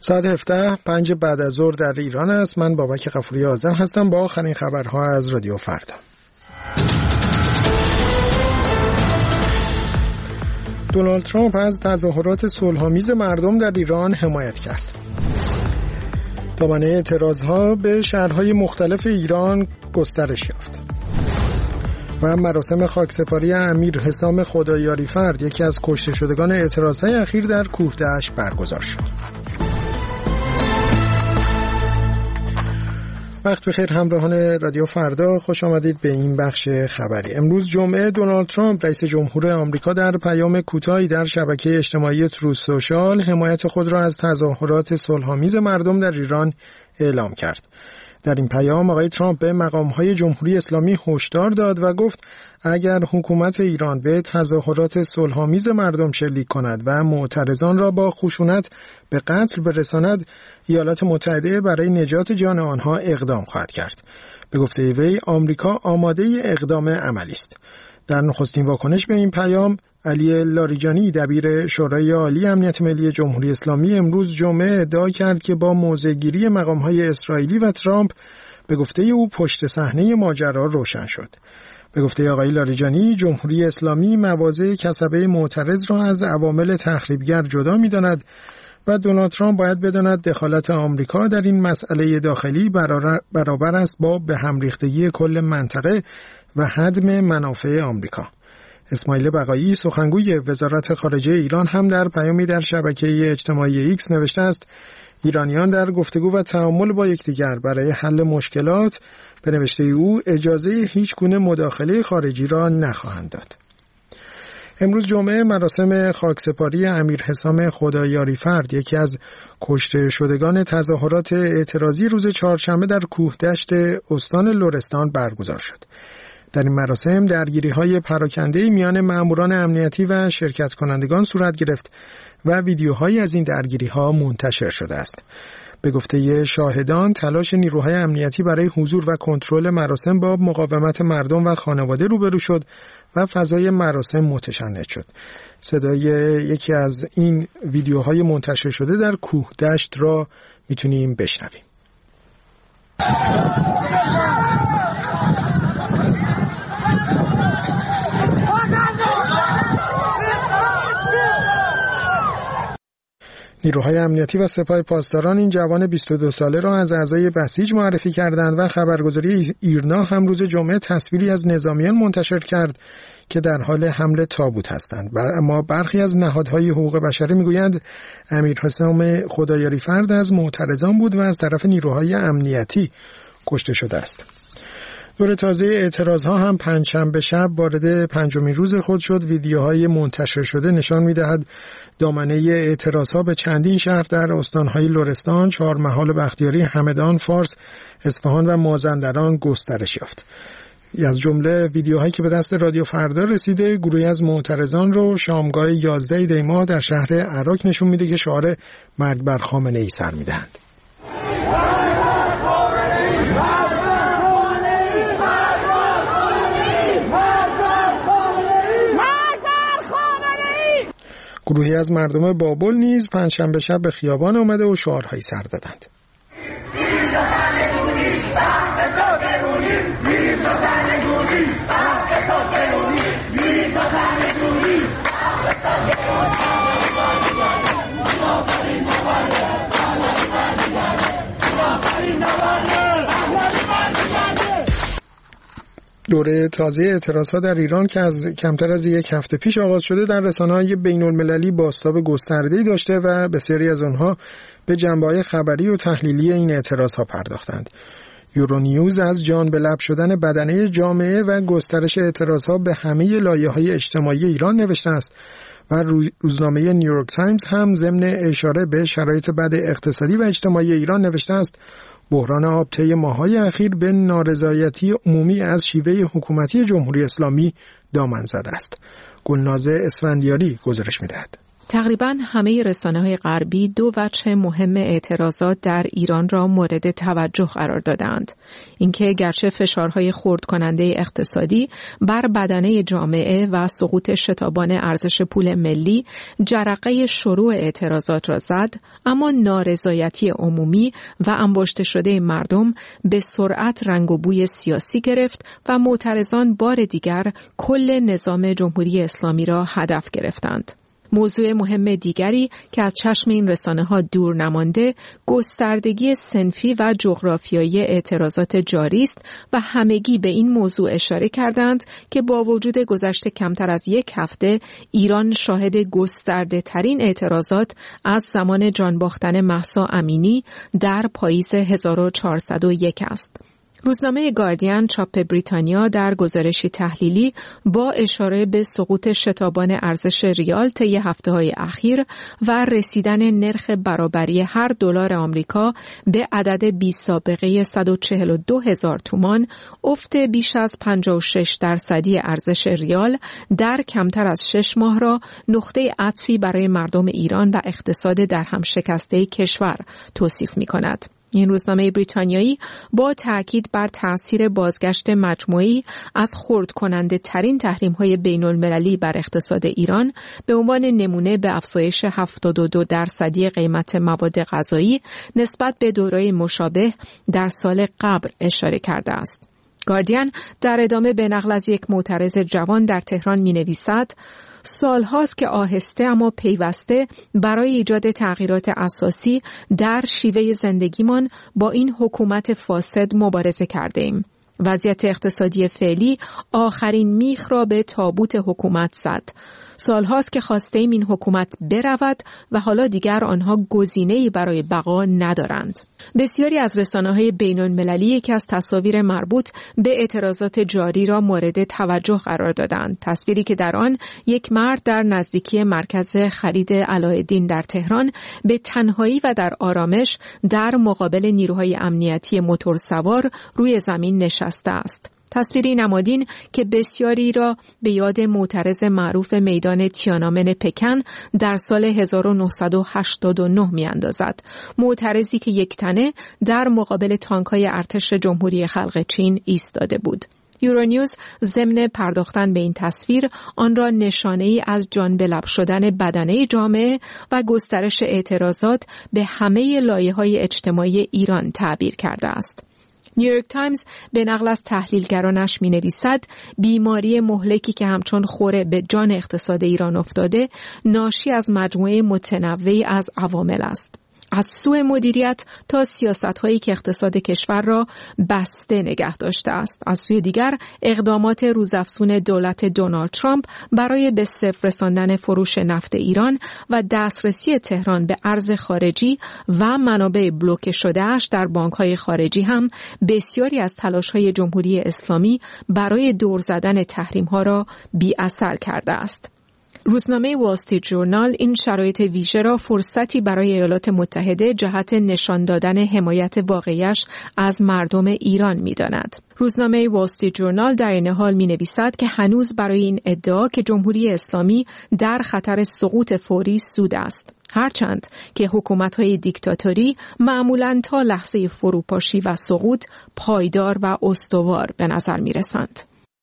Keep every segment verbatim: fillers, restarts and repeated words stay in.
ساعت هفده پنج بعد از ظهر در ایران است. من بابک غفوری آذر هستم با آخرین خبرها از رادیو فردا. دونالد ترامپ از تظاهرات صلح‌آمیز مردم در ایران حمایت کرد. دامنه اعتراضها به شهرهای مختلف ایران گسترش یافت. و مراسم خاکسپاری امیر حسام خدایاری فرد، یکی از کشته شدگان اعتراضهای اخیر در کوهدشت، برگزار شد. وقت بخیر همراهان رادیو فردا، خوش آمدید به این بخش خبری. امروز جمعه دونالد ترامپ رئیس جمهور آمریکا در پیام کوتاهی در شبکه اجتماعی تروث سوشال حمایت خود را از تظاهرات صلح‌آمیز مردم در ایران اعلام کرد. در این پیام آقای ترامپ به مقام‌های جمهوری اسلامی هشدار داد و گفت اگر حکومت ایران به تظاهرات صلح‌آمیز مردم شلیک کند و معترضان را با خشونت به قتل برساند، ایالات متحده برای نجات جان آنها اقدام خواهد کرد. به گفته وی آمریکا آماده اقدام عملی است. در نخستین واکنش به این پیام، علی لاریجانی دبیر شورای عالی امنیت ملی جمهوری اسلامی امروز جمعه ادعا کرد که با موضع‌گیری مقام‌های اسرائیلی و ترامپ به گفته او پشت صحنه ماجرا روشن شد. به گفته آقای لاریجانی جمهوری اسلامی مواضع کسبه معترض را از عوامل تخریبگر جدا می‌داند و دونالد ترامپ باید بداند دخالت آمریکا در این مسئله داخلی برابر است با به هم ریختگی کل منطقه و هدم منافع آمریکا. اسماعیل بقایی سخنگوی وزارت خارجه ایران هم در پیامی در شبکه اجتماعی ایکس نوشته است ایرانیان در گفتگو و تعامل با یکدیگر برای حل مشکلات به نوشته او اجازه هیچ گونه مداخله خارجی را نخواهند داد. امروز جمعه مراسم خاکسپاری امیر حسام خدایاری فرد، یکی از کشته شدگان تظاهرات اعتراضی روز چهارشنبه در کوهدشت استان لرستان برگزار شد. در این مراسم درگیری‌های پراکنده میان ماموران امنیتی و شرکت کنندگان صورت گرفت و ویدیوهایی از این درگیری‌ها منتشر شده است. به گفته شاهدان تلاش نیروهای امنیتی برای حضور و کنترل مراسم با مقاومت مردم و خانواده روبرو شد و فضای مراسم متشنج شد. صدای یکی از این ویدیوهای منتشر شده در کوهدشت را میتونیم بشنویم. نیروهای امنیتی و سپاه پاسداران این جوان بیست و دو ساله را از اعضای بسیج معرفی کردند و خبرگزاری ایرنا هم روز جمعه تصویری از نظامیان منتشر کرد که در حال حمل تابوت هستند. اما برخی از نهادهای حقوق بشری میگویند امیر حسام خدایاری فرد از معترضان بود و از طرف نیروهای امنیتی کشته شده است. دور تازه اعتراضها هم پنجشنبه شب وارد پنجمین روز خود شد. ویدیوهای منتشر شده نشان می‌دهد دامنه اعتراضها به چندین شهر در استان‌های لرستان، چهارمحال بختیاری، همدان، فارس، اصفهان و مازندران گسترش یافت. از جمله ویدیوهایی که به دست رادیو فردا رسیده، گروهی از معترضان رو شامگاه یازده دی ماه در شهر عراق نشون میده که شعار مرگ بر خامنه‌ای سر میدهند. گروهی از مردم بابل نیز پنجشنبه شب به خیابان آمده و شعارهایی سر دادند. دوره تازه اعتراضها در ایران که از کمتر از یک هفته پیش آغاز شده در رسانه‌های بین‌المللی بازتاب گسترده‌ای داشته و بسیاری از آنها به جنبه‌های خبری و تحلیلی این اعتراضها پرداختند. یورونیوز از جان به لب شدن بدنه جامعه و گسترش اعتراضها به همه لایه‌های اجتماعی ایران نوشته است و روزنامه نیویورک تایمز هم ضمن اشاره به شرایط بد اقتصادی و اجتماعی ایران نوشته است بحران آب طی ماه‌های اخیر به نارضایتی عمومی از شیوه حکومتی جمهوری اسلامی دامن زده است. گلناز اسفندیاری گزارش می‌دهد. تقریباً همه رسانه‌های غربی دو وجه مهم اعتراضات در ایران را مورد توجه قرار دادند. اینکه گرچه فشارهای خرد کننده اقتصادی بر بدنه جامعه و سقوط شتابان ارزش پول ملی جرقه شروع اعتراضات را زد، اما نارضایتی عمومی و انباشته شده مردم به سرعت رنگ و بوی سیاسی گرفت و معترضان بار دیگر کل نظام جمهوری اسلامی را هدف گرفتند. موضوع مهم دیگری که از چشم این رسانه‌ها دور نمانده، گستردگی صنفی و جغرافیایی اعتراضات جاری است و همگی به این موضوع اشاره کردند که با وجود گذشت کمتر از یک هفته، ایران شاهد گسترده ترین اعتراضات از زمان جان باختن مهسا امینی در پاییز هزار و چهارصد و یک است. روزنامه گاردین چاپ بریتانیا در گزارشی تحلیلی با اشاره به سقوط شتابان ارزش ریال طی هفته‌های اخیر و رسیدن نرخ برابری هر دلار آمریکا به عدد بی سابقه صد و چهل و دو هزار تومان، افت بیش از پنجاه و شش درصدی ارزش ریال در کمتر از شش ماه را نقطه عطفی برای مردم ایران و اقتصاد در هم شکسته کشور توصیف می‌کند. این روزنامه بریتانیایی با تأکید بر تأثیر بازگشت مجموعی از خرد کننده ترین تحریم های بین المللی بر اقتصاد ایران به عنوان نمونه به افزایش هفتاد و دو درصدی قیمت مواد غذایی نسبت به دوره‌ای مشابه در سال قبل اشاره کرده است. گاردین در ادامه به نقل از یک معترض جوان در تهران می نویسد: سال هاست که آهسته اما پیوسته برای ایجاد تغییرات اساسی در شیوه زندگیمان با این حکومت فاسد مبارزه کرده ایم. وضعیت اقتصادی فعلی آخرین میخ را به تابوت حکومت زد. سال هاست که خواسته ایم این حکومت برود و حالا دیگر آنها گزینه‌ای برای بقا ندارند. بسیاری از رسانه‌های بین‌المللی که از تصاویر مربوط به اعتراضات جاری را مورد توجه قرار دادند. تصویری که در آن یک مرد در نزدیکی مرکز خرید علاءالدین در تهران به تنهایی و در آرامش در مقابل نیروهای امنیتی موتورسوار روی زمین نشسته است. تصویری نمادین که بسیاری را به یاد معترض معروف میدان تیانانمن پکن در سال هزار و نهصد و هشتاد و نه می اندازد. معترضی که یک تنه در مقابل تانک‌های ارتش جمهوری خلق چین ایستاده بود. یورونیوز ضمن پرداختن به این تصویر آن را نشانه‌ای از جان به لب شدن بدنه جامعه و گسترش اعتراضات به همه لایه‌های اجتماعی ایران تعبیر کرده است. نیویورک تایمز به نقل از تحلیلگرانش می نویسد بیماری مهلکی که همچون خوره به جان اقتصاد ایران افتاده ناشی از مجموعه متنوعی از عوامل است. از سوء مدیریت تا سیاست‌هایی که اقتصاد کشور را بسته نگه داشته است. از سوی دیگر اقدامات روزافزون دولت دونالد ترامپ برای به صفر رساندن فروش نفت ایران و دسترسی تهران به ارز خارجی و منابع بلوکه شده‌اش در بانک‌های خارجی هم بسیاری از تلاش‌های جمهوری اسلامی برای دور زدن تحریم‌ها را بی‌اثر کرده است. روزنامه وال استریت ژورنال این شرایط ویژه را فرصتی برای ایالات متحده جهت نشان دادن حمایت واقعیش از مردم ایران می‌داند. روزنامه وال استریت ژورنال در این حال می‌نویسد که هنوز برای این ادعا که جمهوری اسلامی در خطر سقوط فوری سود است. هرچند که حکومت‌های دیکتاتوری معمولاً تا لحظه فروپاشی و سقوط پایدار و استوار به نظر می‌رسند.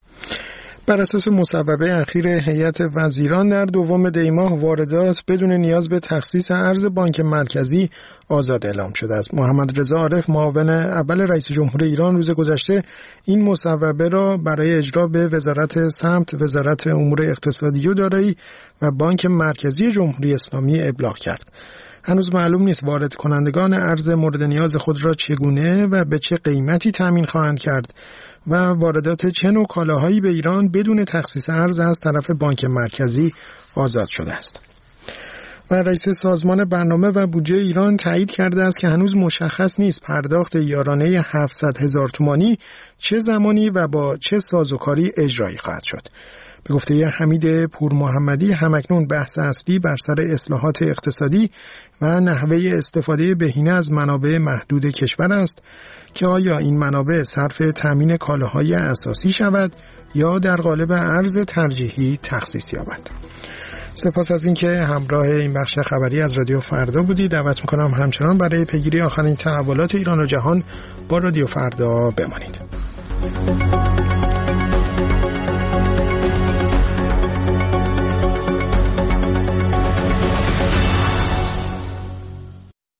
بر اساس مصوبه اخیر هیئت وزیران در دوم دی ماه واردات بدون نیاز به تخصیص ارز بانک مرکزی آزاد اعلام شده است. محمد رضا عارف معاون اول رئیس جمهور ایران روز گذشته این مصوبه را برای اجرا به وزارت سمت، وزارت امور اقتصادی و دارایی و بانک مرکزی جمهوری اسلامی ابلاغ کرد. هنوز معلوم نیست وارد کنندگان ارز مورد نیاز خود را چگونه و به چه قیمتی تامین خواهند کرد و واردات چه نوع کالاهایی به ایران بدون تخصیص ارز از طرف بانک مرکزی آزاد شده است. و رئیس سازمان برنامه و بودجه ایران تایید کرده است که هنوز مشخص نیست پرداخت یارانه هفتصد هزار تومانی چه زمانی و با چه سازوکاری اجرایی خواهد شد. به گفته حمید پور محمدی همکنون بحث اصلی بر سر اصلاحات اقتصادی و نحوه استفاده بهینه از منابع محدود کشور است که آیا این منابع صرف تامین کالاهای اساسی شود یا در قالب ارز ترجیحی تخصیص یابد. سپاس از اینکه همراه این بخش خبری از رادیو فردا بودید. دعوت میکنم همچنان برای پیگیری آخرین تحولات ایران و جهان با رادیو فردا بمانید.